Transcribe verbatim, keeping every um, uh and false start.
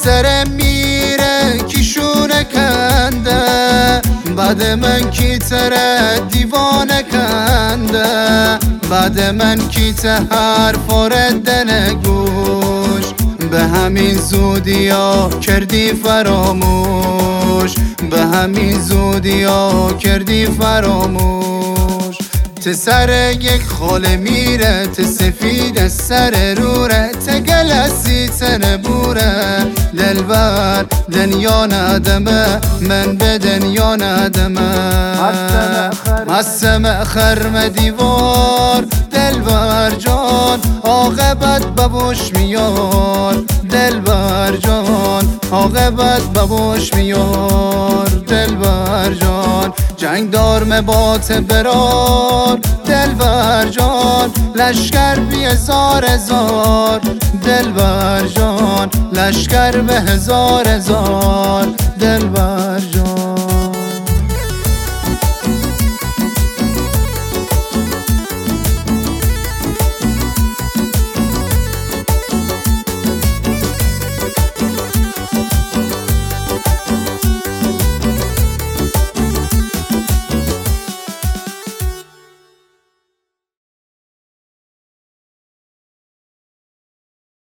سر میره کیشونه کنده، بعد من کی تره دیوانه کنده، بعد من کی ته حرف ردن گوش، به همین زودی ها کردی فراموش، به همین زودی ها کردی فراموش. ته سر یک خاله میره، ته سفید سر روره، ته گلسی تنه بوره، دلبر دنیا ندمه، من به دنیا ندمه، مستم خرم دیوار دلبر جان، عاقبت ببوش میار دلبر جان، عاقبت ببوش میار دلبر جان. جنگ دار مبات برار دلبر جان، لشکر بی هزار هزار دلبر جان، لشکر به هزار هزار دلبر جان.